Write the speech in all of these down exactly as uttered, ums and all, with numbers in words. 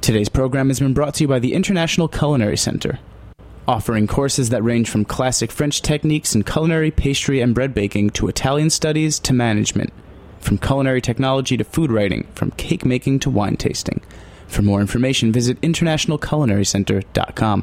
Today's program has been brought to you by the International Culinary Center, offering courses that range from classic French techniques in culinary, pastry, and bread baking to Italian studies to management, from culinary technology to food writing, from cake making to wine tasting. For more information, visit international culinary center dot com.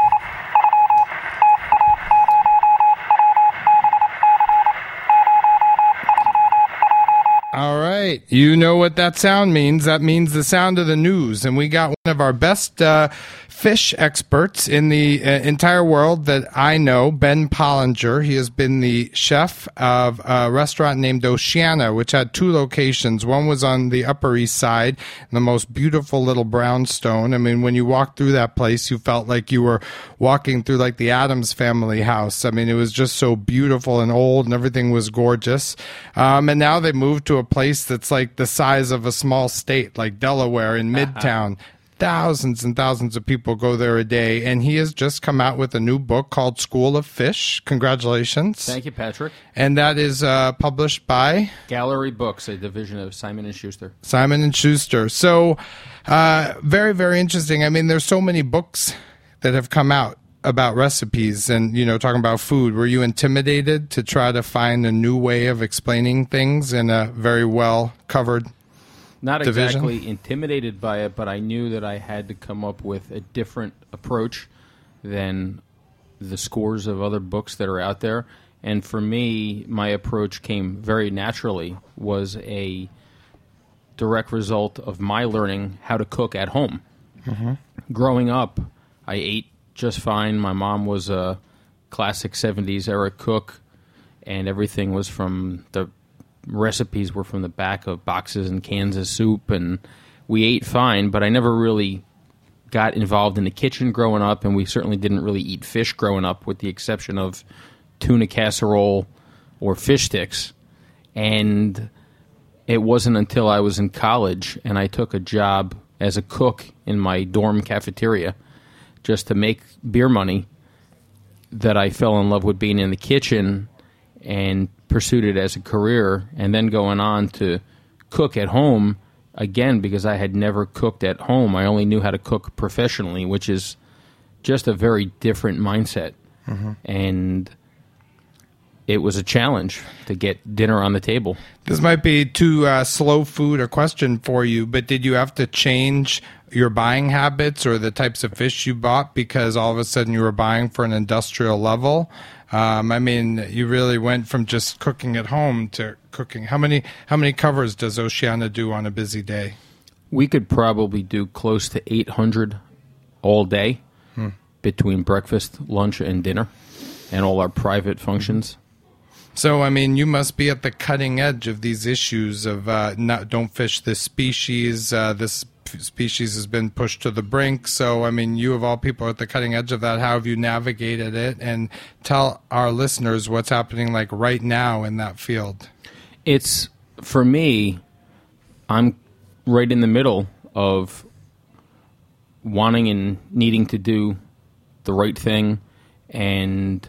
All right. You know what that sound means. That means the sound of the news. And we got one of our best uh, fish experts in the uh, entire world that I know, Ben Pollinger. He has been the chef of a restaurant named Oceana, which had two locations. One was on the Upper East Side, in the most beautiful little brownstone. I mean, when you walked through that place, you felt like you were walking through like the Addams Family house. I mean, it was just so beautiful and old, and everything was gorgeous. Um, and now they moved to a place that's like the size of a small state, like Delaware in Midtown. Thousands and thousands of people go there a day, and he has just come out with a new book called School of Fish. Congratulations. Thank you, Patrick. And that is uh, published by? Gallery Books, a division of Simon and Schuster. Simon and Schuster. So uh, very, very interesting. I mean, there's so many books that have come out about recipes and, you know, talking about food. Were you intimidated to try to find a new way of explaining things in a very well covered Not division? Exactly intimidated by it, but I knew that I had to come up with a different approach than the scores of other books that are out there. And for me, my approach came very naturally, was a direct result of my learning how to cook at home. Mm-hmm. Growing up, I ate just fine. My mom was a classic seventies era cook, and everything was from the recipes were from the back of boxes and cans of soup, and we ate fine, but I never really got involved in the kitchen growing up, and we certainly didn't really eat fish growing up, with the exception of tuna casserole or fish sticks. And it wasn't until I was in college and I took a job as a cook in my dorm cafeteria just to make beer money that I fell in love with being in the kitchen and pursued it as a career, and then going on to cook at home again, because I had never cooked at home. I only knew how to cook professionally, which is just a very different mindset. Mm-hmm. And it was a challenge to get dinner on the table. This might be too uh, slow food a question for you, but did you have to change your buying habits or the types of fish you bought because all of a sudden you were buying for an industrial level? Um, I mean, you really went from just cooking at home to cooking. How many how many covers does Oceana do on a busy day? We could probably do close to eight hundred all day hmm. between breakfast, lunch, and dinner, and all our private functions. So, I mean, you must be at the cutting edge of these issues of uh, not, don't fish this species, uh, this species has been pushed to the brink. So, I mean, you of all people are at the cutting edge of that. How have you navigated it? And tell our listeners what's happening like right now in that field. It's, for me, I'm right in the middle of wanting and needing to do the right thing and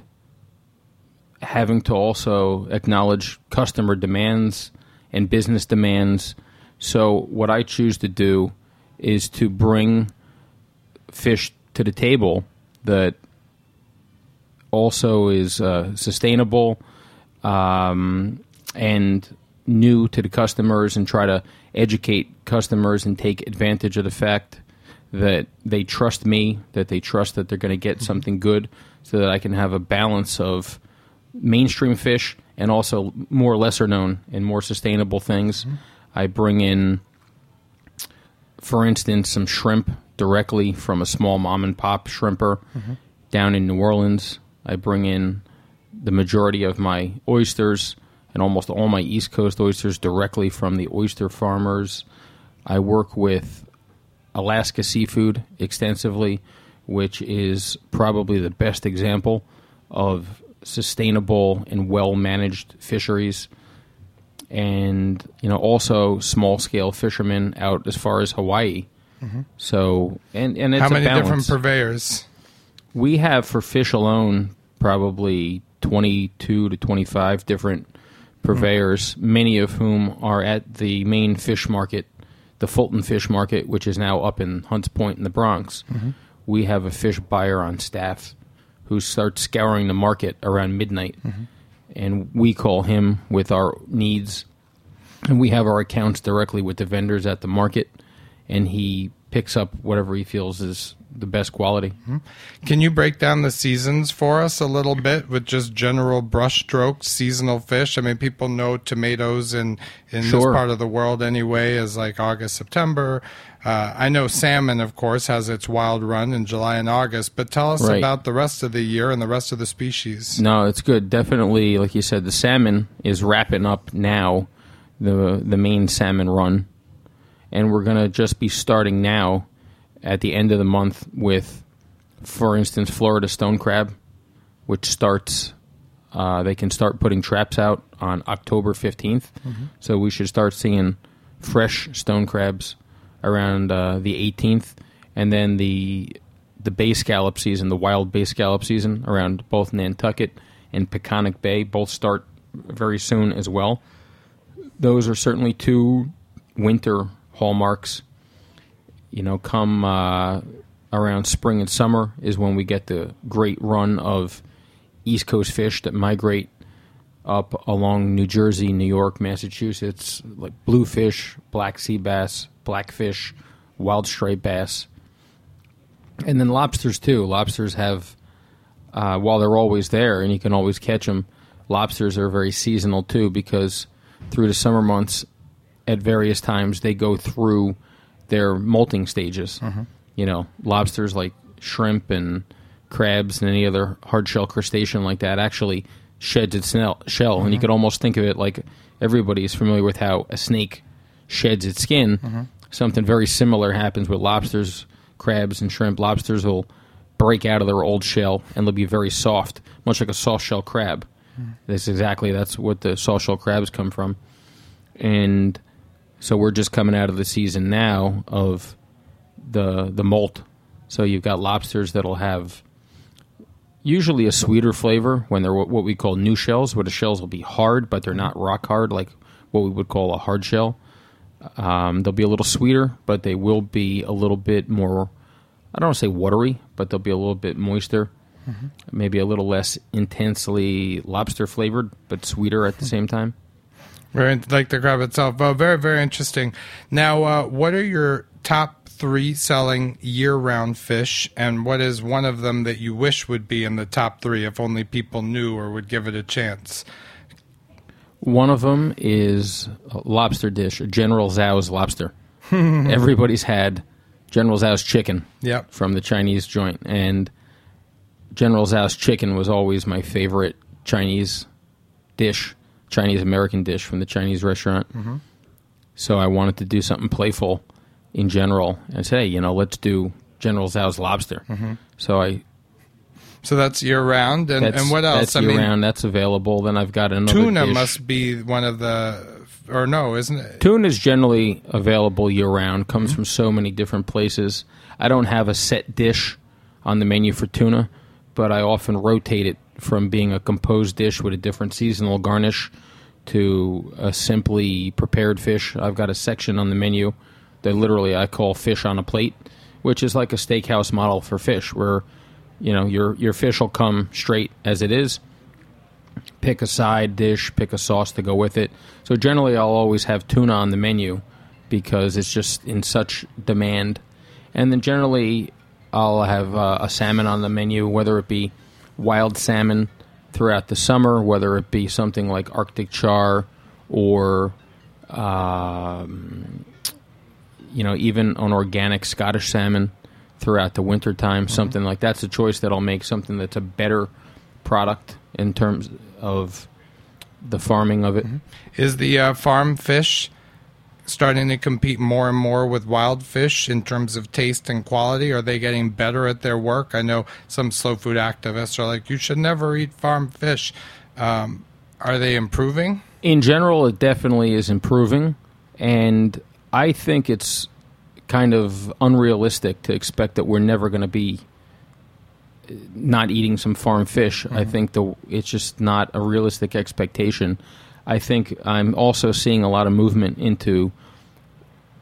having to also acknowledge customer demands and business demands. So what I choose to do is to bring fish to the table that also is uh, sustainable um, and new to the customers, and try to educate customers and take advantage of the fact that they trust me, that they trust that they're going to get mm-hmm. something good, so that I can have a balance of mainstream fish and also more lesser known and more sustainable things. Mm-hmm. I bring in, for instance, some shrimp directly from a small mom and pop shrimper mm-hmm. down in New Orleans. I bring in the majority of my oysters and almost all my East Coast oysters directly from the oyster farmers. I work with Alaska Seafood extensively, which is probably the best example of sustainable and well-managed fisheries. And, you know, also small-scale fishermen out as far as Hawaii. Mm-hmm. So, and, and it's How many a balance. different purveyors? We have, for fish alone, probably twenty-two to twenty-five different purveyors, mm-hmm. many of whom are at the main fish market the Fulton Fish Market, which is now up in Hunts Point in the Bronx, mm-hmm. we have a fish buyer on staff who starts scouring the market around midnight. Mm-hmm. And we call him with our needs. And we have our accounts directly with the vendors at the market. And he picks up whatever he feels is the best quality. Mm-hmm. Can you break down the seasons for us a little bit with just general brush strokes, seasonal fish? I mean, people know tomatoes in, in sure. this part of the world anyway as like August, September. Uh, I know salmon, of course, has its wild run in July and August, but tell us right. about the rest of the year and the rest of the species. No, it's good. Definitely, like you said, the salmon is wrapping up now, the the main salmon run. And we're going to just be starting now at the end of the month with, for instance, Florida stone crab, which starts, uh, they can start putting traps out on October fifteenth. Mm-hmm. So we should start seeing fresh stone crabs around uh, the eighteenth. And then the the bay scallop season, the wild bay scallop season around both Nantucket and Peconic Bay, both start very soon as well. Those are certainly two winter hallmarks. You know, come uh, around spring and summer is when we get the great run of East Coast fish that migrate up along New Jersey, New York, Massachusetts, like bluefish, black sea bass, blackfish, wild striped bass. And then lobsters, too. Lobsters have, uh, while they're always there and you can always catch them, lobsters are very seasonal, too, because through the summer months, at various times, they go through their molting stages. Mm-hmm. You know, lobsters like shrimp and crabs and any other hard-shell crustacean like that actually sheds its shell. Mm-hmm. And you could almost think of it like everybody's familiar with how a snake sheds its skin. Mm-hmm. Something very similar happens with lobsters, crabs, and shrimp. Lobsters will break out of their old shell and they'll be very soft, much like a soft-shell crab. Mm-hmm. That's exactly, that's what the soft-shell crabs come from. And so we're just coming out of the season now of the the molt. So you've got lobsters that'll have usually a sweeter flavor when they're what we call new shells, where the shells will be hard, but they're not rock hard like what we would call a hard shell. Um, they'll be a little sweeter, but they will be a little bit more, I don't want to say watery, but they'll be a little bit moister, mm-hmm. maybe a little less intensely lobster flavored, but sweeter at the same time. Very, like the crab itself. Well, very, very interesting. Now, uh, what are your top three selling year-round fish, and what is one of them that you wish would be in the top three if only people knew or would give it a chance? One of them is a lobster dish, a General Tso's lobster. Everybody's had General Tso's chicken yep. from the Chinese joint, and General Tso's chicken was always my favorite Chinese dish. Chinese-American dish from the Chinese restaurant. Mm-hmm. So I wanted to do something playful in general and say, hey, you know, let's do General Tso's lobster. Mm-hmm. So I... So that's year-round, and, and what else? That's I year-round, mean, that's available. Then I've got another tuna dish. Must be one of the... Or no, isn't it? Tuna is generally available year-round, comes mm-hmm. from so many different places. I don't have a set dish on the menu for tuna, but I often rotate it from being a composed dish with a different seasonal garnish to a simply prepared fish. I've got a section on the menu that literally I call fish on a plate, which is like a steakhouse model for fish, where you know your your fish will come straight as it is. Pick a side dish, pick a sauce to go with it. So generally I'll always have tuna on the menu because it's just in such demand. And then generally I'll have uh, a salmon on the menu, whether it be wild salmon throughout the summer, whether it be something like Arctic char or, um, you know, even an organic Scottish salmon throughout the wintertime, mm-hmm. something like that's a choice that I'll make, something that's a better product in terms of the farming of it. Mm-hmm. Is the uh, farm fish starting to compete more and more with wild fish in terms of taste and quality? Are they getting better at their work? I know some slow food activists are like, you should never eat farm fish. Um, are they improving? In general, it definitely is improving, and I think it's kind of unrealistic to expect that we're never going to be not eating some farm fish. Mm-hmm. I think the it's just not a realistic expectation. I think I'm also seeing a lot of movement into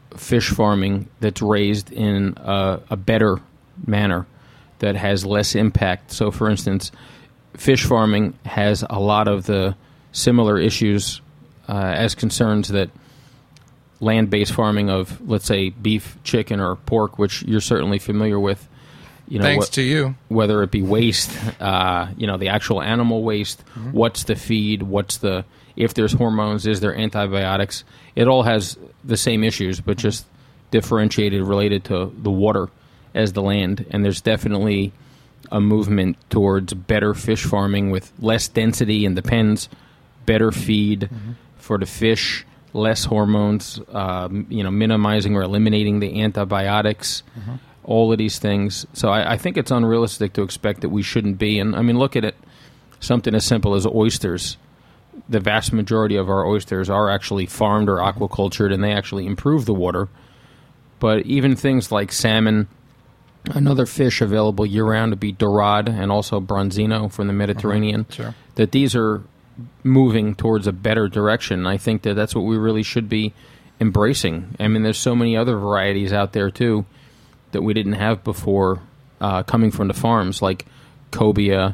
fish farming that's raised in a, a better manner that has less impact. So, for instance, fish farming has a lot of the similar issues uh, as concerns that land-based farming of, let's say, beef, chicken, or pork, which you're certainly familiar with. You know, Thanks what, to you. Whether it be waste, uh, you know, the actual animal waste, mm-hmm. what's the feed, what's the, if there's hormones, is there antibiotics? It all has the same issues, but just differentiated related to the water as the land. And there's definitely a movement towards better fish farming with less density in the pens, better feed mm-hmm. for the fish, less hormones, uh, you know, minimizing or eliminating the antibiotics. Mm-hmm. All of these things. So I, I think it's unrealistic to expect that we shouldn't be. And, I mean, look at it. Something as simple as oysters. The vast majority of our oysters are actually farmed or aquacultured, and they actually improve the water. But even things like salmon, another fish available year-round would be dorade and also bronzino from the Mediterranean, mm-hmm. sure. that these are moving towards a better direction. I think that that's what we really should be embracing. I mean, there's so many other varieties out there, too, that we didn't have before uh, coming from the farms, like cobia,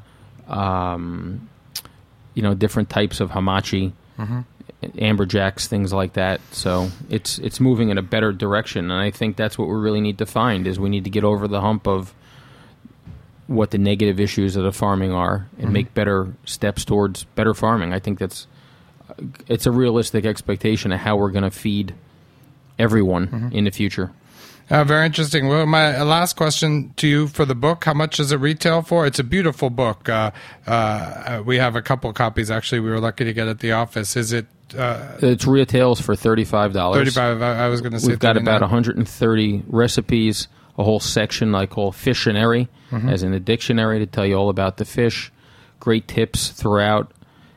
um, you know, different types of hamachi, mm-hmm. amberjacks, things like that. So it's it's moving in a better direction, and I think that's what we really need to find, is we need to get over the hump of what the negative issues of the farming are and mm-hmm. make better steps towards better farming. I think that's it's a realistic expectation of how we're going to feed everyone mm-hmm. in the future. Uh, very interesting. Well, my last question to you for the book, how much does it retail for? It's a beautiful book. Uh, uh, we have a couple copies, actually. We were lucky to get at the office. Is it... Uh, it retails for thirty-five dollars. thirty-five dollars, I was going to say We've got thirty-nine. about one hundred thirty recipes, a whole section I call Fissionary, mm-hmm. as in a dictionary to tell you all about the fish. Great tips throughout,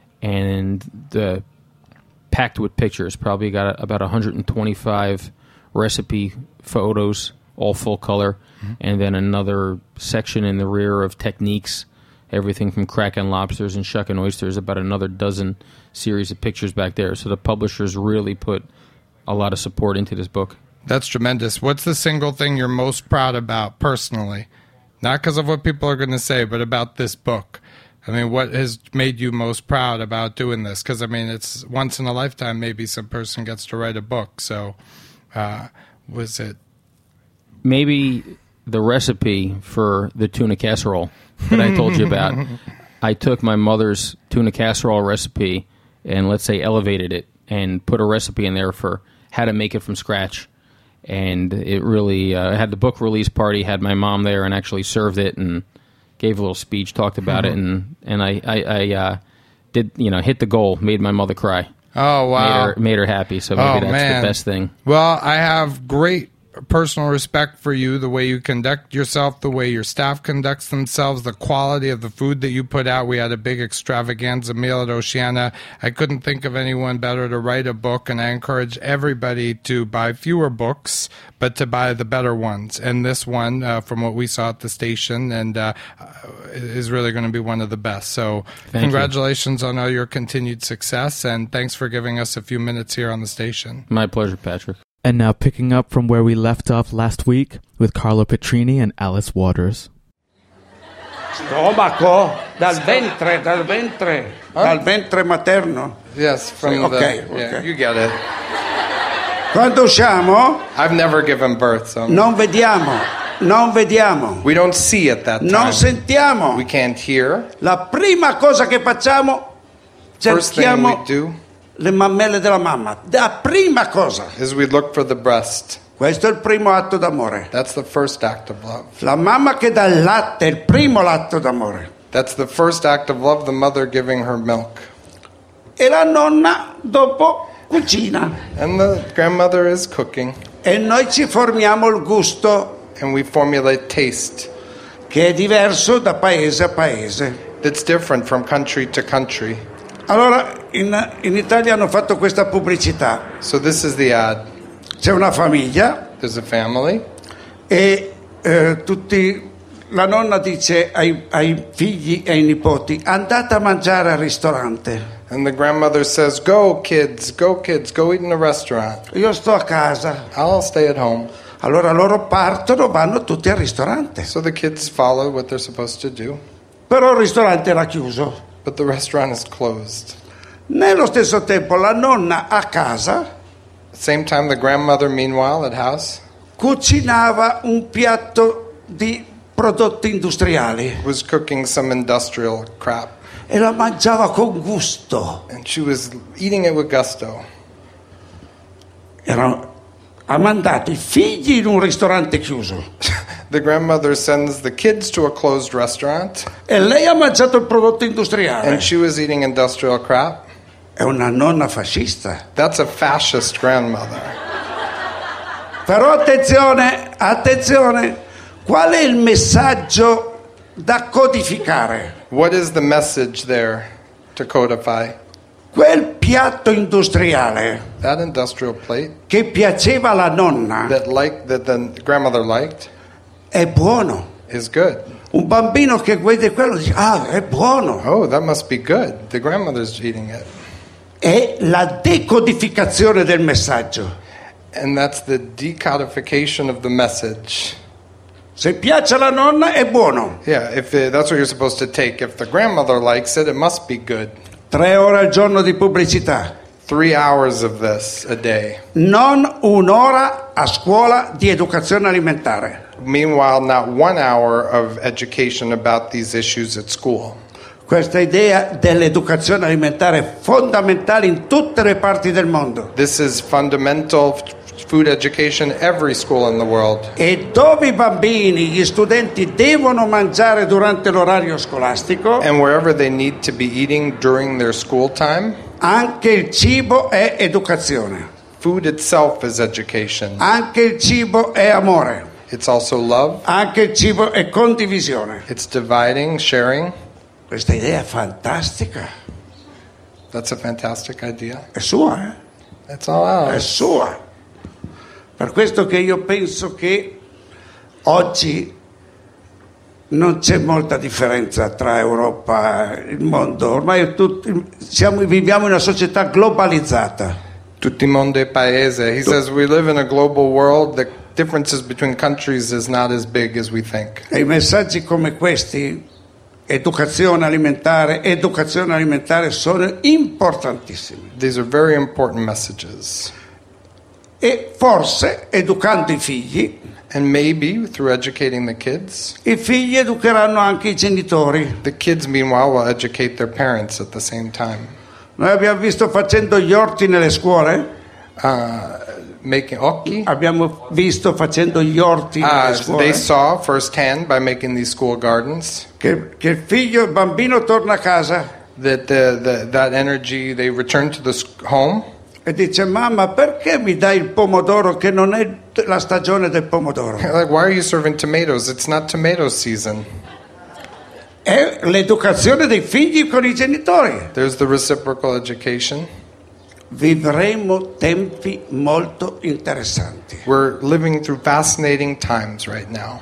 and the packed with pictures. Probably got about one hundred twenty-five recipe photos, all full color, mm-hmm. and then another section in the rear of techniques, everything from cracking lobsters and shucking oysters, about another dozen series of pictures back there. So the publishers really put a lot of support into this book. That's tremendous. What's the single thing you're most proud about personally? Not because of what people are going to say, but about this book. I mean, what has made you most proud about doing this? Because, I mean, it's once in a lifetime maybe some person gets to write a book. So uh, was it? Maybe the recipe for the tuna casserole that I told you about. I took my mother's tuna casserole recipe and, let's say, elevated it and put a recipe in there for how to make it from scratch. And it really uh, had the book release party, had my mom there and actually served it and gave a little speech, talked about mm-hmm. it, and and I I, I uh, did you know hit the goal, made my mother cry. Oh wow, made her, made her happy. So maybe oh, that's man. the best thing. Well, I have great personal respect for you, the way you conduct yourself, the way your staff conducts themselves, the quality of the food that you put out. We had a big extravaganza meal at Oceana. I couldn't think of anyone better to write a book, and I encourage everybody to buy fewer books, but to buy the better ones. And this one, uh, from what we saw at the station, and uh, is really going to be one of the best. So Thank congratulations you. on all your continued success, and thanks for giving us a few minutes here on the station. My pleasure, Patrick. And now picking up from where we left off last week with Carlo Petrini and Alice Waters. Stomaco, dal ventre, dal ventre, huh? dal ventre materno. Yes, from sì, okay, the... okay. Yeah, you get it. Quando usciamo... I've never given birth, so... Non vediamo, non vediamo. We don't see at that time. Non sentiamo. We can't hear. La prima cosa che facciamo, First thing cerchiamo... we do... le mammelle della mamma. La prima cosa is we look for the breast. Questo è il primo atto d'amore. That's the first act of love. La mamma che dà il latte è il primo atto d'amore. That's the first act of love, the mother giving her milk. E la nonna dopo cucina. And the grandmother is cooking. E noi ci formiamo il gusto. And we formulate taste. Che è diverso da paese a paese. It's different from country to country. Allora, in, in Italia hanno fatto questa pubblicità. So this is the ad. C'è una famiglia. There's a family. E eh, tutti, la nonna dice ai, ai figli e ai nipoti, andate a mangiare al ristorante. And the grandmother says, "Go kids, go kids, go eat in a restaurant. Io sto a casa. I'll stay at home." Allora loro partono, vanno tutti al ristorante. So the kids follow what they're supposed to do, Però il ristorante era chiuso. but the restaurant is closed. Nello stesso tempo la nonna a casa Same time, the grandmother, meanwhile, at house, cucinava un piatto di prodotti industriali was cooking some industrial crap. e la mangiava con gusto. And she was eating it with gusto. Era, ha mandato i figli in un ristorante chiuso The grandmother sends the kids to a closed restaurant, e lei ha mangiato il prodotto industriale. and she was eating industrial crap. È una nonna fascista. That's a fascist grandmother. Però attenzione, attenzione, qual è il messaggio da codificare? What is the message there to codify? Quel piatto industriale That industrial plate che piaceva alla nonna that like that the grandmother liked è buono. is good. Un bambino che vede quello dice, ah, è buono. Oh, that must be good. The grandmother's eating it. È la decodificazione del messaggio. And that's the decodification of the message. Se piace alla nonna è buono. Yeah, if it, that's what you're supposed to take. If the grandmother likes it, it must be good. Tre ore al giorno di pubblicità. Three hours of this a day. Non un'ora a scuola di educazione alimentare. Meanwhile, not one hour of education about these issues at school. Questa idea dell'educazione alimentare è fondamentale in tutte le parti del mondo. This is fundamental f- food education every school in the world. E dove i bambini, gli studenti devono mangiare durante l'orario scolastico, And wherever they need to be eating during their school time, anche il cibo è educazione. food itself is education. Anche il cibo è amore. It's also love. Anche il cibo è condivisione. It's dividing, sharing. Questa idea è fantastica. That's a fantastic idea. È sua, eh? It's all È ours. sua. Per questo che io penso che oggi non c'è molta differenza tra Europa e il mondo. Ormai è tutto- siamo, viviamo in una società globalizzata. Tutti mondo e paese. He says we live in a global world. The differences between countries is not as big as we think. E i messaggi come questi, educazione alimentare, educazione alimentare, sono importantissimi. These are very important messages. E forse, educando i figli, And maybe through educating the kids, i figli educheranno anche i genitori. the kids meanwhile will educate their parents at the same time. Noi abbiamo visto facendo gli orti nelle scuole, Uh, making occhi. abbiamo visto facendo gli orti nelle Uh, scuole, they saw firsthand by making these school gardens che, che il figlio, il bambino torna a casa that the, the, that energy, they return to the sc- home e dice, mamma, perché mi dai il pomodoro che non è la stagione del pomodoro? They're like, why are you serving tomatoes? It's not tomato season. È l'educazione dei figli con i genitori. There's the reciprocal education. Vivremo tempi molto interessanti. We're living through fascinating times right now.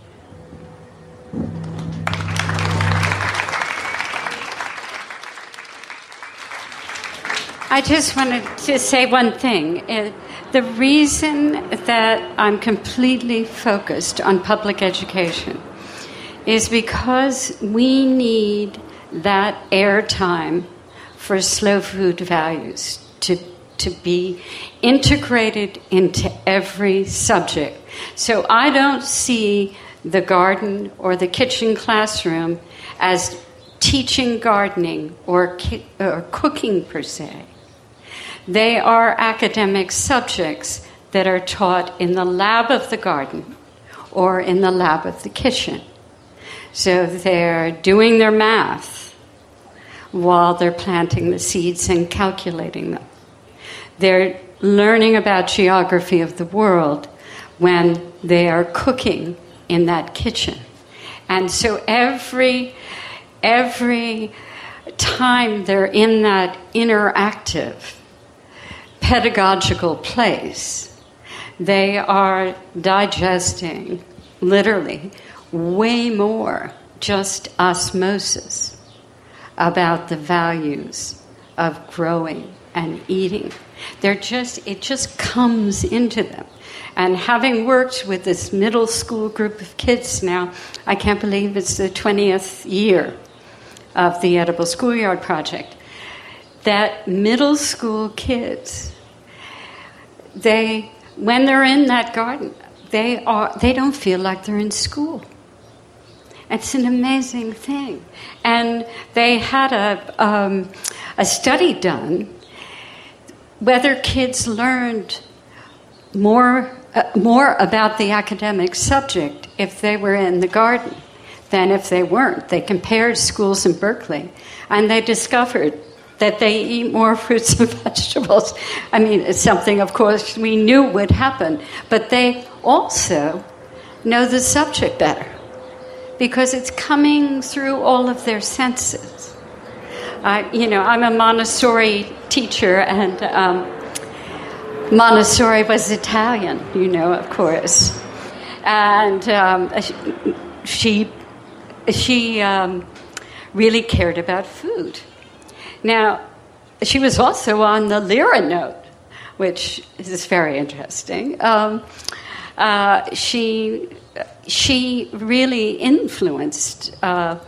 I just wanted to say one thing. Uh, The reason that I'm completely focused on public education is because we need that airtime for slow food values to, to be integrated into every subject. So I don't see the garden or the kitchen classroom as teaching gardening or, ki- or cooking per se. They are academic subjects that are taught in the lab of the garden or in the lab of the kitchen. So they're doing their math while they're planting the seeds and calculating them. They're learning about geography of the world when they are cooking in that kitchen. And so every, every time they're in that interactive pedagogical place, they are digesting, literally, way more just osmosis about the values of growing and eating. They're just, it just comes into them. And having worked with this middle school group of kids now, I can't believe it's the twentieth year of the Edible Schoolyard Project, that middle school kids, they, when they're in that garden, they are, they don't feel like they're in school. It's an amazing thing. And they had a, um, a study done whether kids learned more uh, more about the academic subject if they were in the garden than if they weren't. They compared schools in Berkeley, and they discovered that they eat more fruits and vegetables. I mean, it's something, of course, we knew would happen, but they also know the subject better because it's coming through all of their senses. Uh, you know, I'm a Montessori teacher, and um, Montessori was Italian, you know, of course. And um, she, she um, really cared about food. Now, she was also on the Lyra note, which is very interesting. Um, uh, she, she really influenced uh,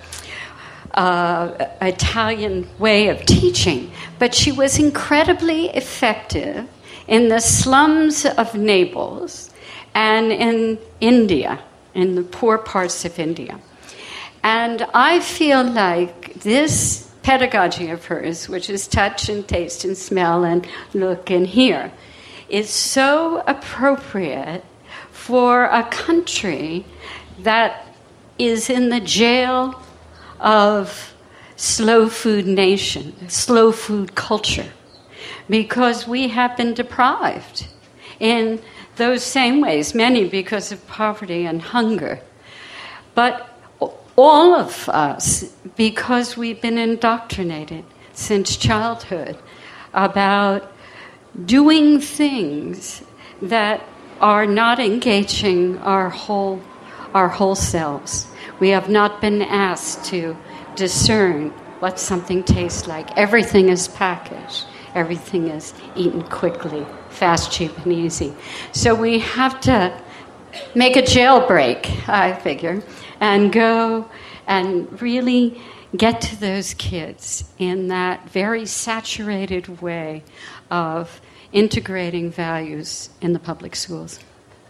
uh, Italian way of teaching, but she was incredibly effective in the slums of Naples and in India, in the poor parts of India. And I feel like this pedagogy of hers, which is touch and taste and smell and look and hear, is so appropriate for a country that is in the jail of slow food nation, slow food culture, because we have been deprived in those same ways, many because of poverty and hunger. But all of us, because we've been indoctrinated since childhood about doing things that are not engaging our whole, our whole selves. We have not been asked to discern what something tastes like. Everything is packaged. Everything is eaten quickly, fast, cheap, and easy. So we have to make a jailbreak, I figure, and go and really get to those kids in that very saturated way of integrating values in the public schools.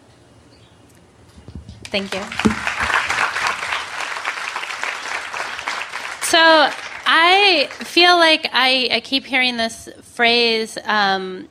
Thank you. So I feel like I, I keep hearing this phrase, um,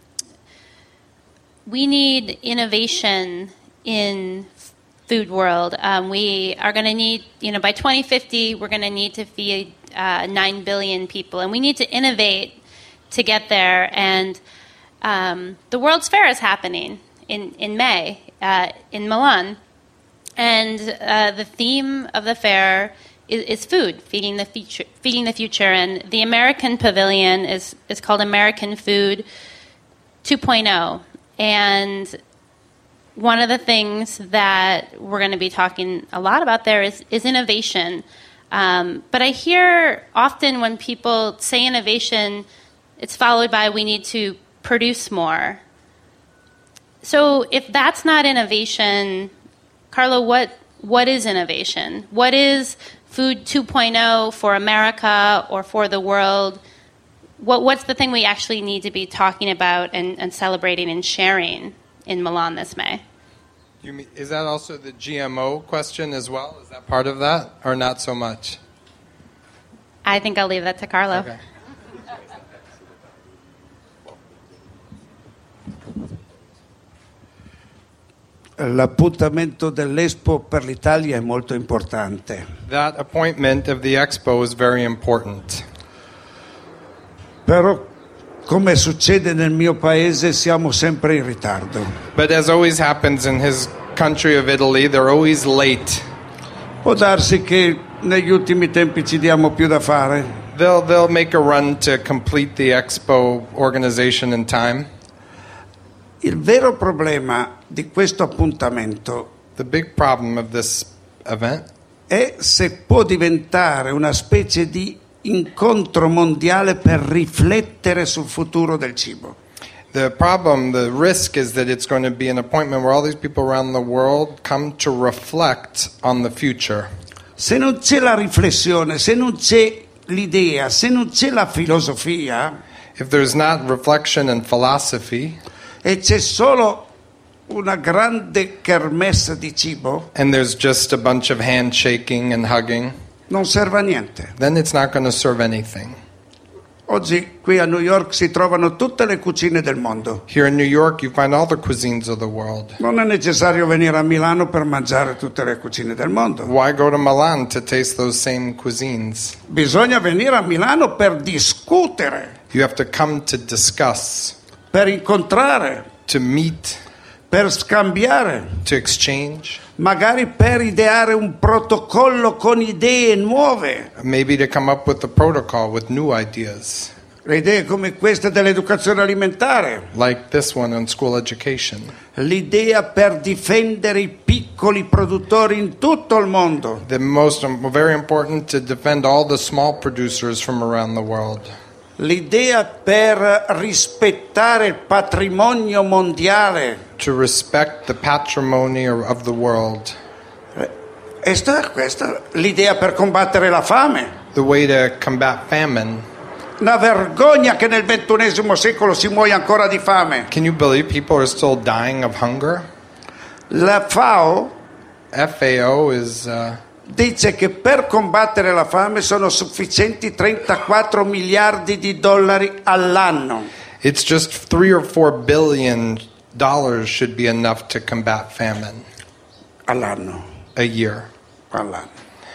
we need innovation in food world. Um, we are going to need, you know, by twenty fifty, we're going to need to feed uh, nine billion people, and we need to innovate to get there. And um, the World's Fair is happening in, in May uh, in Milan. And uh, the theme of the fair is, is food, feeding the future, feeding the future. And the American Pavilion is, is called American Food two point oh. And one of the things that we're going to be talking a lot about there is, is innovation. Um, but I hear often when people say innovation, it's followed by we need to produce more. So if that's not innovation, Carlo, what what is innovation? What is Food two point oh for America or for the world? What what's the thing we actually need to be talking about and, and celebrating and sharing in Milan this May? You mean, is that also the G M O question as well? Is that part of that, or not so much? I think I'll leave that to Carlo. Okay. L'appuntamento dell'Expo per l'Italia è molto importante. That appointment of the Expo is very important. Però, come succede nel mio paese, siamo sempre in ritardo. But as always happens in his country of Italy, they're always late. Può darsi che negli ultimi tempi ci diamo più da fare. They'll they'll make a run to complete the Expo organization in time. Il vero problema di questo appuntamento The big problem of this event è se può diventare una specie di incontro mondiale per riflettere sul futuro del cibo. The problem, the risk is that it's going to be an appointment where all these people around the world come to reflect on the future. Se non c'è la riflessione, se non c'è l'idea, se non c'è la filosofia, If there's not reflection and philosophy, e c'è solo una grande kermesse di cibo, and there's just a bunch of handshaking and hugging, non serve a niente. then it's not going to serve anything. Oggi qui a New York si trovano tutte le cucine del mondo. Here in New York, you find all the cuisines of the world. Non è necessario venire a Milano per mangiare tutte le cucine del mondo. Why go to Milan to taste those same cuisines? Bisogna venire a Milano per discutere, You have to come to discuss, per incontrare, to meet, per scambiare, to exchange, magari per ideare un protocollo con idee nuove. maybe to come up with a protocol with new ideas, Le idee come queste dell'educazione alimentare, like this one on school education. l'idea per difendere i piccoli produttori in tutto il mondo. The most um, very important to defend all the small producers from around the world. L'idea per rispettare il patrimonio mondiale. To respect the patrimony of the world. E sta questa l'idea per combattere la fame. The way to combat famine. Una vergogna che nel ventunesimo secolo si muoia ancora di fame. Can you believe people are still dying of hunger? La FAO F A O is uh, dice che per combattere la fame sono sufficienti trentaquattro miliardi di dollari all'anno. it's just three or four billion dollars should be enough to combat famine All'anno. a year. All'anno.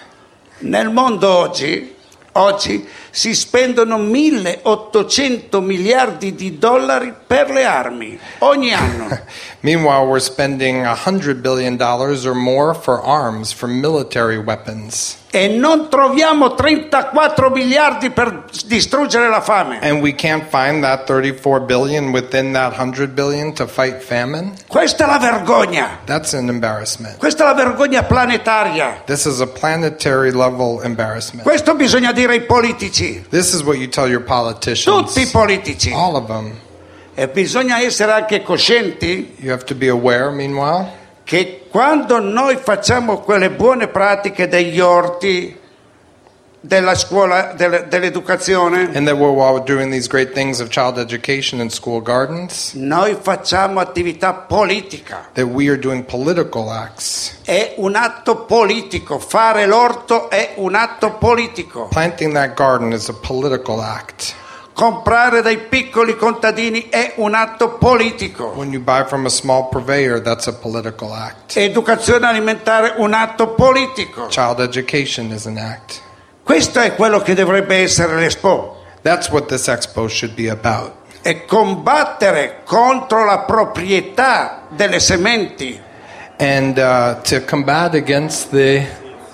Nel mondo oggi, oggi si spendono milleottocento miliardi di dollari per le armi ogni anno. Meanwhile, we're spending one hundred billion dollars or more for arms, for military weapons. E non troviamo trentaquattro miliardi per distruggere la fame. And we can't find that thirty-four billion within that one hundred billion to fight famine? Questa è la vergogna. That's an embarrassment. Questa è la vergogna planetaria. This is a planetary level embarrassment. Questo bisogna dire ai politici. This is what you tell your politicians. Tutti i politici. All of them. E bisogna essere anche coscienti You have to be aware, meanwhile, che quando noi facciamo quelle buone pratiche degli orti, della scuola, delle- dell'educazione, and that we're, while we're doing these great things of child education and school gardens, noi facciamo attività politica. that we are doing political acts. È un atto politico. Fare l'orto è un atto politico. Planting that garden is a political act. Comprare dai piccoli contadini è un atto politico. When you buy from a small purveyor, that's a political act. Educazione alimentare un atto politico. Child education is an act. Questo è quello che dovrebbe essere l'Expo. That's what this expo should be about. E combattere contro la proprietà delle sementi. And uh, to combat against the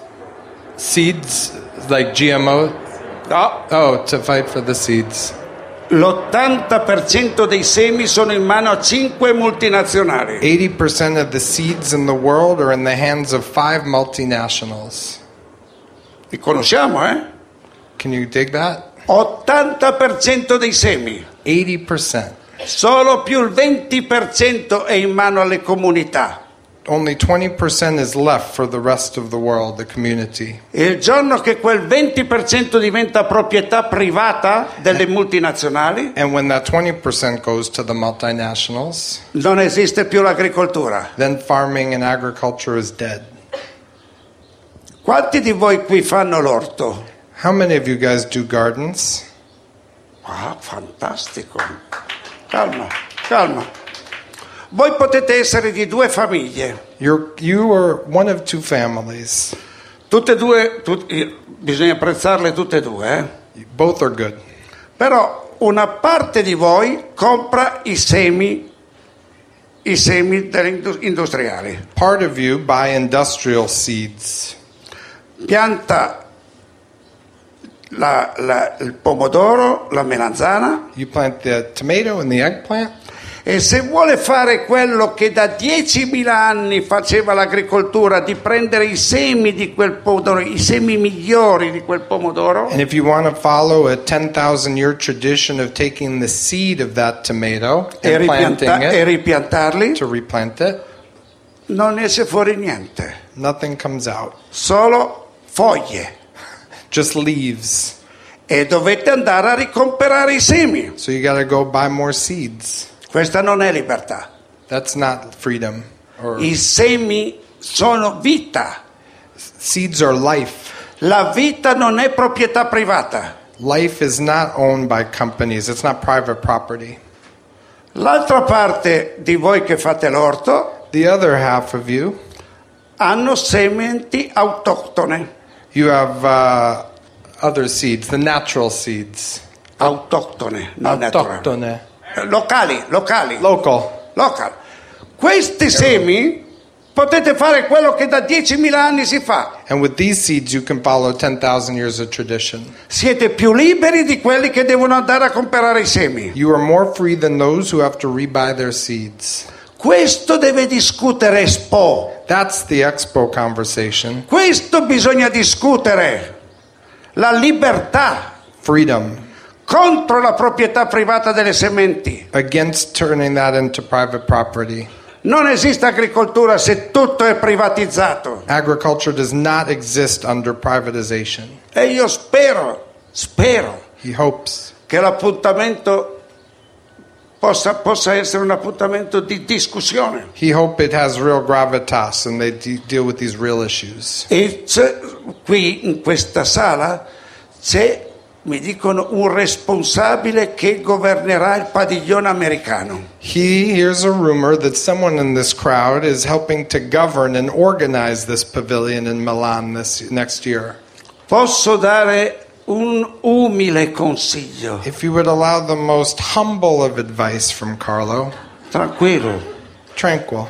seeds, like G M O. No, Oh, to fight for the seeds. l'ottanta per cento dei semi sono in mano a cinque multinazionali. eighty percent of the seeds in the world are in the hands of five multinationals. Li conosciamo, eh? Can you dig that? ottanta per cento dei semi. eighty percent. Solo più il venti per cento è in mano alle comunità. Only twenty percent is left for the rest of the world, the community. E il giorno che quel venti per cento diventa proprietà privata delle multinazionali, And when that twenty percent goes to the multinationals, non esiste più l'agricoltura. then farming and agriculture is dead. Quanti di voi qui fanno l'orto? How many of you guys do gardens? Ah, fantastico. Calma, calma. Voi potete essere di due famiglie. You're, you are one of two families. Tutte e due, tut- eh, bisogna apprezzarle tutte e due, eh? Both are good. Però una parte di voi compra i semi, i semi delle indu- industriali. Part of you buy industrial seeds. Pianta la- la- il pomodoro, la melanzana You plant the tomato and the eggplant, E se vuole fare quello che da diecimila anni faceva l'agricoltura, di prendere i semi di quel pomodoro, i semi migliori di quel pomodoro, And if you want to follow a ten thousand year tradition of taking the seed of that tomato e, and planting ripianta- e it ripiantarli, to replant it, non esce fuori niente, nothing comes out. solo foglie. Just leaves. E dovete andare a ricomperare i semi. So you got to go buy more seeds. Questa non è libertà. That's not freedom. Or I semi sono vita. seeds are life. La vita non è proprietà privata. Life is not owned by companies. It's not private property. L'altra parte di voi che fate l'orto The other half of you, hanno sementi autoctone. you have uh, other seeds, the natural seeds. Autoctone, non naturali. Autochtone. Eh, Locali, locali. Local. Local. Questi semi potete fare quello che da diecimila anni si fa. And with these seeds, you can follow ten thousand years of tradition. Siete più liberi di quelli che devono andare a comprare i semi. You are more free than those who have to rebuy their seeds. Questo deve discutere Expo. That's the Expo conversation. Questo bisogna discutere. La libertà Freedom contro la proprietà privata delle sementi. against turning that into private property. Non esiste agricoltura se tutto è privatizzato. Agriculture does not exist under privatization. E io spero, spero He hopes che l'appuntamento possa, possa essere un appuntamento di discussione. he hope it has real gravitas and they de- deal with these real issues. E c'è, qui in questa sala c'è, mi dicono, un responsabile che governerà il padiglione americano. He hears a rumor that someone in this crowd is helping to govern and organize this pavilion in Milan this next year. Posso dare un umile consiglio, If you would allow the most humble of advice from Carlo, tranquillo, tranquil,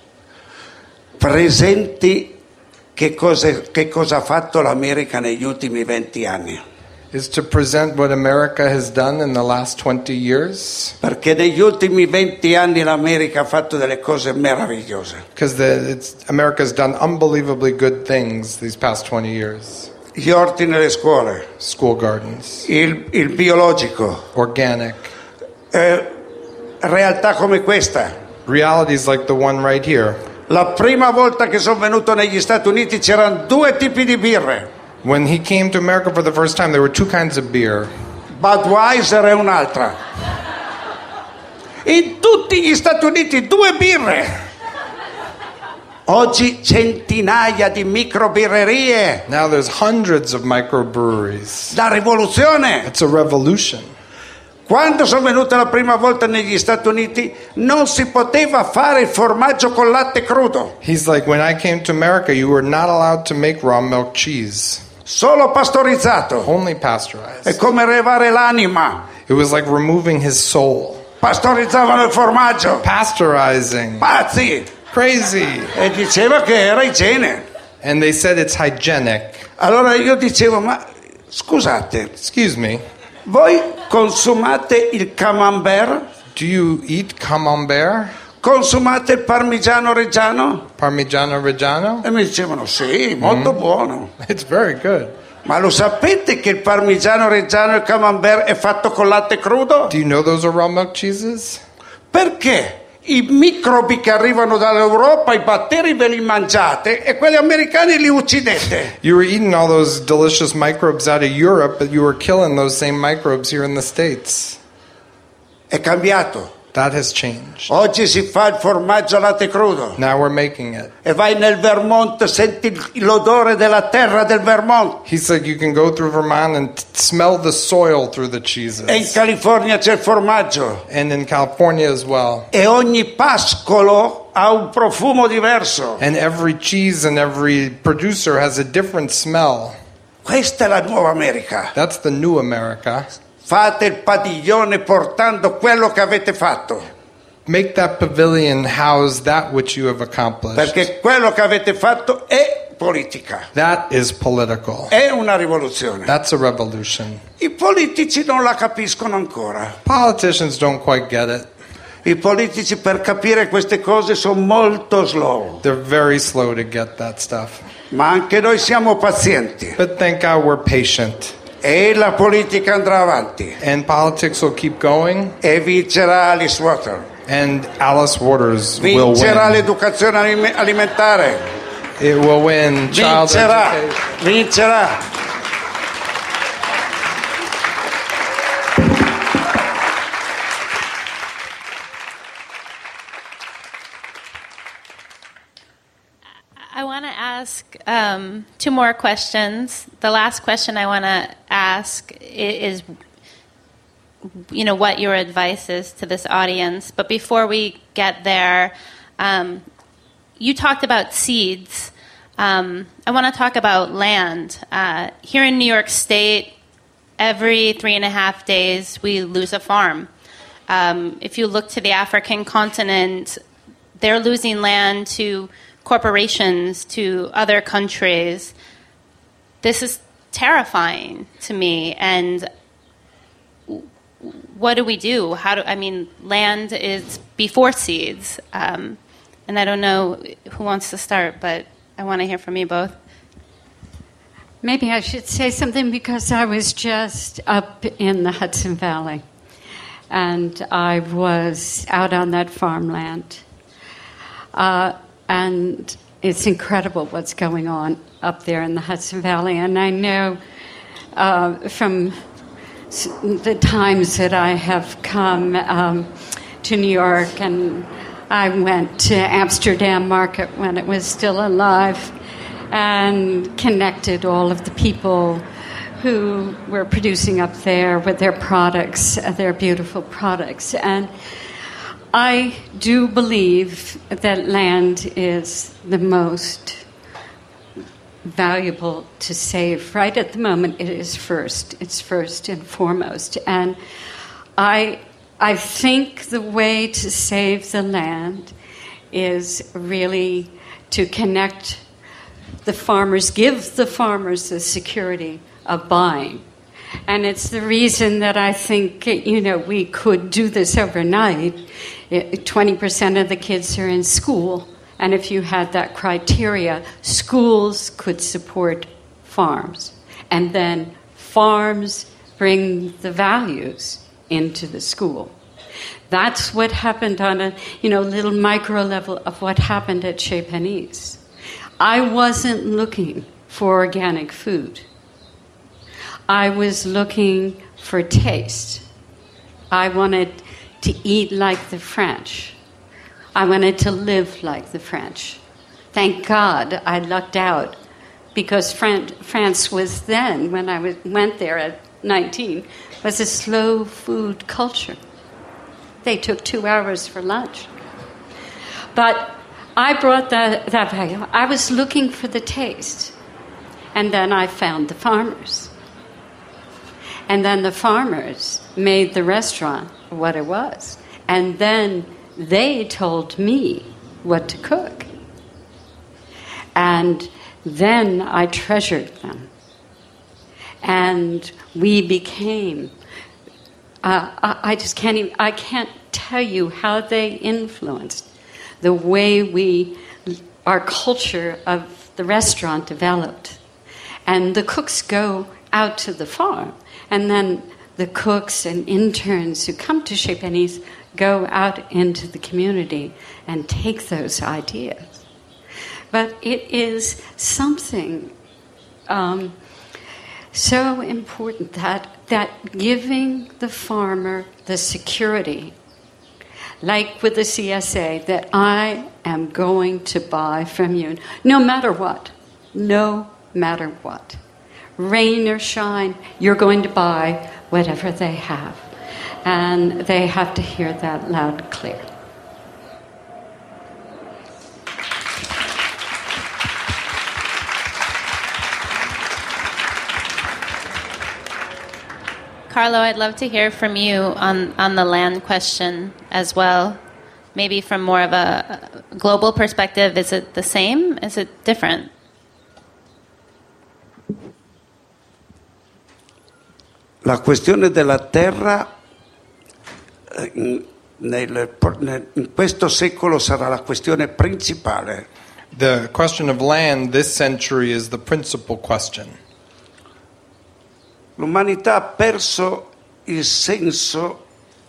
presenti che cosa, che cosa ha fatto l'America negli ultimi venti anni. is to present what America has done in the last twenty years. Perché negli ultimi venti anni l'America ha fatto delle cose meravigliose. Because America's done unbelievably good things these past twenty years. Gli orti nelle scuole, School gardens, il, il biologico, organic, eh, realtà come questa. realities like the one right here. La prima volta che sono venuto negli Stati Uniti c'erano due tipi di birre, When he came to America for the first time, there were two kinds of beer. Budweiser e un'altra. In tutti gli Stati Uniti due birre. Oggi centinaia di microbirrerie. Now there's hundreds of microbreweries. La rivoluzione. It's a revolution. Quando sono venuto la prima volta negli Stati Uniti non si poteva fare il formaggio con latte crudo, He's like, when I came to America, you were not allowed to make raw milk cheese, solo pastorizzato. only È pasteurized. come levare l'anima. It was like removing his soul. Pastorizzavano il formaggio. Pasteurizing. Pazzi! Crazy. E diceva che era igiene. And they said it's hygienic. Allora io dicevo, ma scusate, Excuse me, voi consumate il camembert? do you eat camembert? Consumate il parmigiano reggiano? Parmigiano Reggiano? E mi dicevano sì, molto buono. It's very good. Ma lo sapete che il parmigiano reggiano e il camembert è fatto con latte crudo? Do you know those are raw milk cheeses? Perché i microbi che arrivano dall'Europa, i batteri ve li mangiate e quelli americani li uccidete. You were eating all those delicious microbes out of Europe, but you were killing those same microbes here in the States. È cambiato. That has changed. Oggi si fa il formaggio a latte crudo. Now we're making it. E vai nel Vermont, senti l'odore della terra del Vermont. He said you can go through Vermont and t- smell the soil through the cheeses. E in California c'è il formaggio. And in California as well. E ogni pascolo ha un profumo diverso. And every cheese and every producer has a different smell. Questa è la nuova America. That's the new America. Fate il padiglione portando quello che avete fatto. Make that pavilion house that which you have accomplished. Perché quello che avete fatto è politica. That is political. È una rivoluzione. That's a revolution. I politici non la capiscono ancora. Politicians don't quite get it. I politici per capire queste cose sono molto slow, They're very slow to get that stuff. ma anche noi siamo pazienti But thank God we're patient. e la politica andrà avanti And politics will keep going, e vincerà Alice Waters, and Alice Waters will vincerà win. l'educazione alim- alimentare, It will win child vincerà, education. vincerà. I want to ask um, two more questions. The last question I want to ask i- is, you know, what your advice is to this audience. But before we get there, um, you talked about seeds. Um, I want to talk about land. Uh, here in New York State, every three and a half days we lose a farm. Um, if you look to the African continent, they're losing land to corporations, to other countries. This is terrifying to me. And what do we do? How do I mean? Land is before seeds, um, and I don't know who wants to start, but I want to hear from you both. Maybe I should say something because I was just up in the Hudson Valley, and I was out on that farmland. Uh, and it's incredible what's going on up there in the Hudson Valley. And I know uh, from s- the times that I have come um, to New York, and I went to Amsterdam Market when it was still alive, and connected all of the people who were producing up there with their products, uh, their beautiful products. And I do believe that land is the most valuable to save. Right at the moment, it is first. It's first and foremost. And I, I think the way to save the land is really to connect the farmers, give the farmers the security of buying. And it's the reason that I think, you know, we could do this overnight. twenty percent of the kids are in school, and if you had that criteria, schools could support farms. And then farms bring the values into the school. That's what happened on a, you know, little micro level of what happened at Chez Panisse. I wasn't looking for organic food. I was looking for taste. I wanted to eat like the French. I wanted to live like the French. Thank God I lucked out, because Fran- France was then, when I was, went there at nineteen, was a slow food culture. They took two hours for lunch. But I brought that, that value. I was looking for the taste. And then I found the farmers. And then the farmers made the restaurant what it was. And then they told me what to cook. And then I treasured them. And we became, uh, I, I just can't even, I can't tell you how they influenced the way we, our culture of the restaurant developed. And the cooks go out to the farm. And then the cooks and interns who come to Chez Panisse go out into the community and take those ideas. But it is something um, so important that, that giving the farmer the security, like with the C S A, that I am going to buy from you, no matter what, no matter what. Rain or shine, you're going to buy whatever they have. And they have to hear that loud and clear. Carlo, I'd love to hear from you on, on the land question as well. Maybe from more of a global perspective, is it the same? Is it different? La questione della terra nel, nel, in questo secolo sarà la questione principale. The question of land this century is the principal question. L'umanità ha perso il senso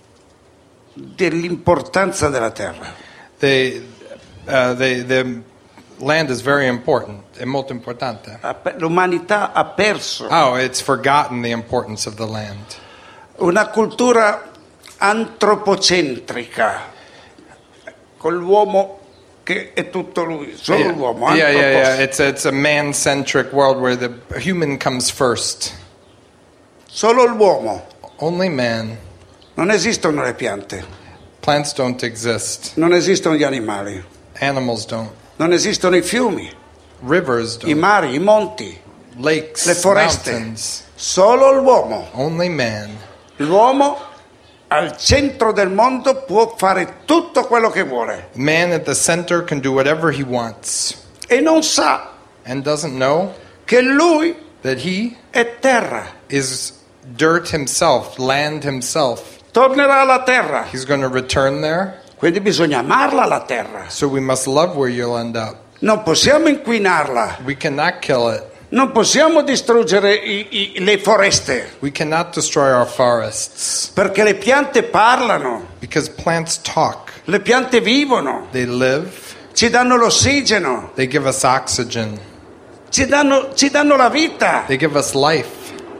dell'importanza della terra. They, uh, they, the land is very important, è molto importante. L'umanità ha perso Oh, it's forgotten the importance of the land. una cultura antropocentrica, con l'uomo che è tutto lui, solo yeah. l'uomo. Yeah, yeah, yeah. antropos- It's a, it's a man-centric world where the human comes first. Solo l'uomo. Only man. Non esistono le piante, Plants don't exist. non esistono gli animali, Animals don't. non esistono i fiumi, Rivers i don't. mari, i monti, Lakes, le foreste. mountains. Solo l'uomo. Only man. L'uomo al centro del mondo può fare tutto quello che vuole Man at the center can do whatever he wants e non sa and doesn't know che lui that he è terra. is dirt himself, land himself. Tornerà alla terra, He's going to return there, quindi bisogna amarla la terra. so we must love where you'll end up. Non possiamo inquinarla, We cannot kill it. non possiamo distruggere i- i- le foreste, We cannot destroy our forests perché le piante parlano, because plants talk. le piante vivono, They live. ci danno l'ossigeno, They give us oxygen. ci danno, ci danno la vita. They give us life.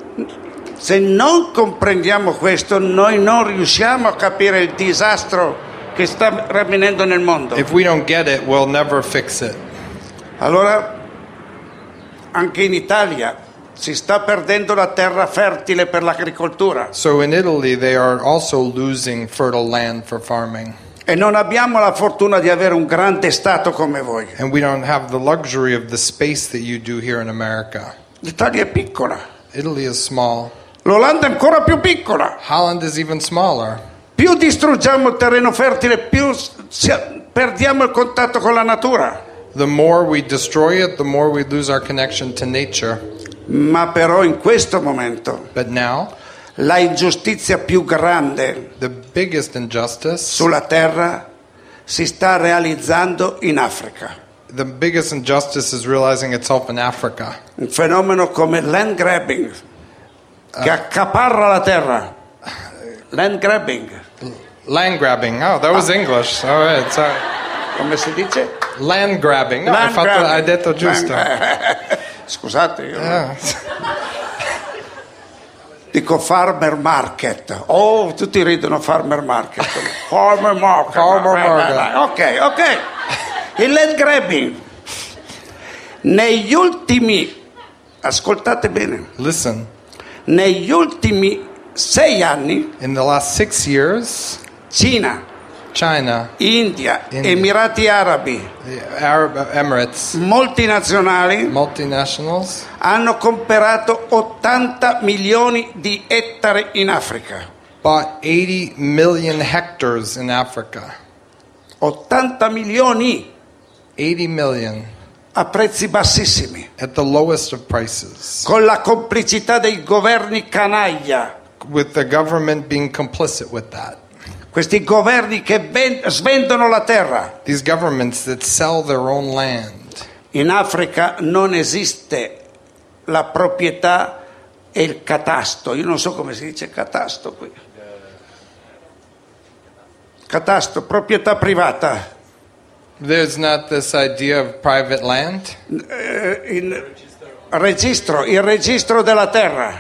Se non comprendiamo questo, noi non riusciamo a capire il disastro che sta avvenendo nel mondo. If we don't get it, we'll never fix it. Allora, anche in Italia si sta perdendo la terra fertile per l'agricoltura So in Italy, they are also losing fertile land for farming. e non abbiamo la fortuna di avere un grande Stato come voi. And we don't have the luxury of the space that you do here in America. L'Italia è piccola, Italy is small. l'Olanda è ancora più piccola. Holland is even smaller. Più distruggiamo il terreno fertile, più si- perdiamo il contatto con la natura. The more we destroy it, the more we lose our connection to nature. Ma però in questo momento But now, la ingiustizia più grande the biggest injustice, sulla terra si sta realizzando in Africa. the biggest injustice is realizing itself in Africa. Un fenomeno come land grabbing che accaparra la terra. Land grabbing, Land grabbing. Oh, that was English. All right, sorry. come si dice? Land grabbing. No, Land hai, fatto, grabbing. hai detto giusto. Land- Scusate, io Yeah. dico farmer market. Oh, tutti ridono farmer market. Farmer market. Farmer market. Ok, ok. Il land grabbing. Negli ultimi, ascoltate bene, Listen, negli ultimi sei anni, in the last six years, Cina, China, India, India. Emirati Arabi, the Arab Emirates, multinazionali multinationals, hanno comprato ottanta milioni di ettari in Africa. bought eighty million hectares in Africa. ottanta milioni eighty million a prezzi bassissimi, at the lowest of prices, con la complicità dei governi canaglia. with the government being complicit with that. Questi governi che ven- svendono la terra. These governments that sell their own land. In Africa non esiste la proprietà e il catasto. Io non so come si dice catasto qui. Catasto, proprietà privata. There's not this idea of private land. Eh, il registro, il registro della terra.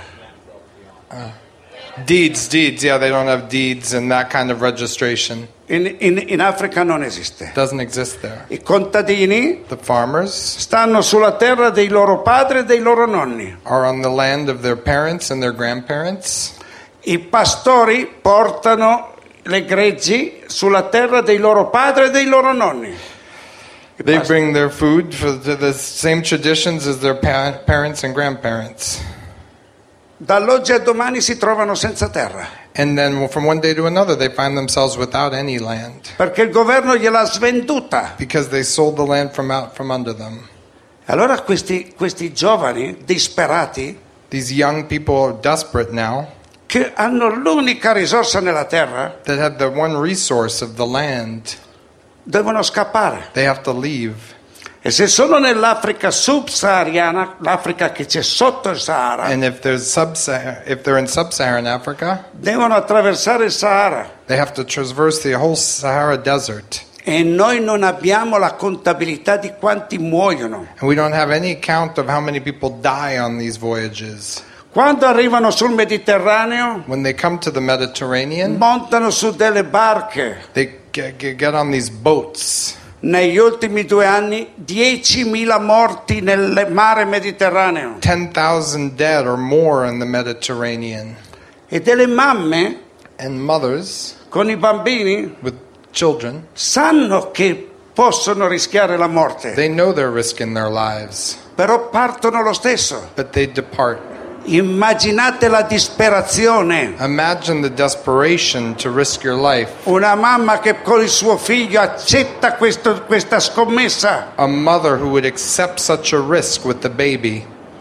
Deeds, deeds, yeah, they don't have deeds and that kind of registration. In, in, in Africa non esiste. Doesn't exist there. I contadini The farmers stanno sulla terra dei loro padri e dei loro nonni. are on the land of their parents and their grandparents. I pastori portano le greggi sulla terra dei loro padri e dei loro nonni. I They past- bring their food for the, the same traditions as their pa- parents and grandparents. Dall'oggi a domani si trovano senza terra, And then from one day to another, they find themselves without any land perché il governo gliel'ha svenduta. because they sold the land from out from under them. Allora questi, questi giovani disperati These young people are desperate now. che hanno l'unica risorsa nella terra, that have the one resource of the land, devono scappare. they have to leave. E se sono nell'Africa subsahariana, l'Africa che c'è sotto il Sahara, And if there's sub-Sahara, if they're in sub-Saharan Africa, devono attraversare il Sahara. they have to traverse the whole Sahara Desert. E noi non abbiamo la contabilità di quanti muoiono. And we don't have any account of how many people die on these voyages. Quando arrivano sul Mediterraneo, When they come to the Mediterranean, montano su delle barche. they get, get on these boats. Negli ultimi due anni diecimila morti nel mare Mediterraneo. ten thousand dead or more in the Mediterranean. E delle mamme And mothers con i bambini with children, sanno che possono rischiare la morte, they know they're risking their lives, però partono lo stesso. but they depart. Immaginate la disperazione. Imagine the desperation to risk your life. Una mamma che con il suo figlio accetta questo, questa scommessa. A mother who would accept such a risk with the baby.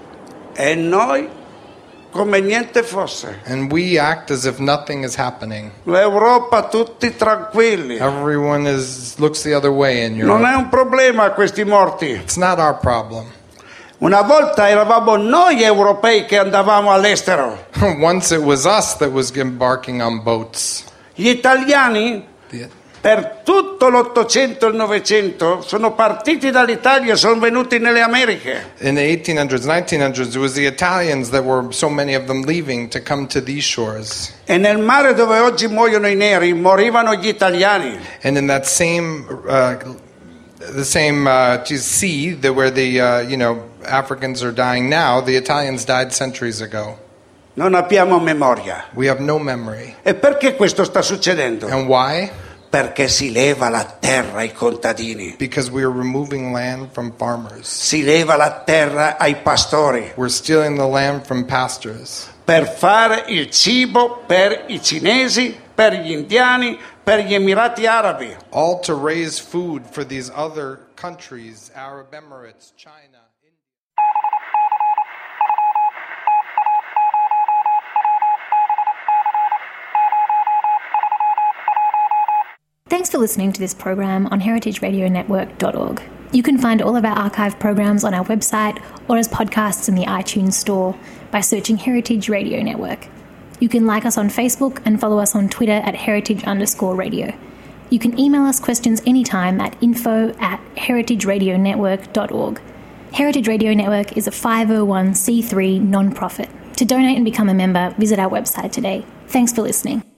E noi come niente fosse. And we act as if nothing is happening. L'Europa tutti tranquilli. Everyone is looks the other way in Non Europe. è un problema questi morti. It's not our problem. Una volta eravamo noi europei che andavamo all'estero. Once it was us that was embarking on boats. Gli italiani The- per tutto l'Ottocento e il Novecento sono partiti dall'Italia e sono venuti nelle Americhe. In the eighteen hundreds, nineteen hundreds, it was the Italians that were, so many of them, leaving to come to these shores. E nel mare dove oggi muoiono i neri morivano gli italiani. And in that same, uh, the same uh, sea that where the uh, you know Africans are dying now, the Italians died centuries ago. Non abbiamo memoria. We have no memory. E perché questo sta succedendo? And why? Perché si leva la terra ai contadini, Because we are removing land from farmers. si leva la terra ai pastori We're stealing the land from pastors per fare il cibo per i cinesi, per gli indiani, per gli Emirati Arabi. all to raise food for these other countries, Arab Emirates, China. Thanks for listening to this program on heritage radio network dot org. You can find all of our archive programs on our website or as podcasts in the iTunes Store by searching Heritage Radio Network. You can like us on Facebook and follow us on Twitter at heritage underscore radio. You can email us questions anytime at info at heritage radio network dot org. Heritage Radio Network is a five oh one c three non-profit. To donate and become a member, visit our website today. Thanks for listening.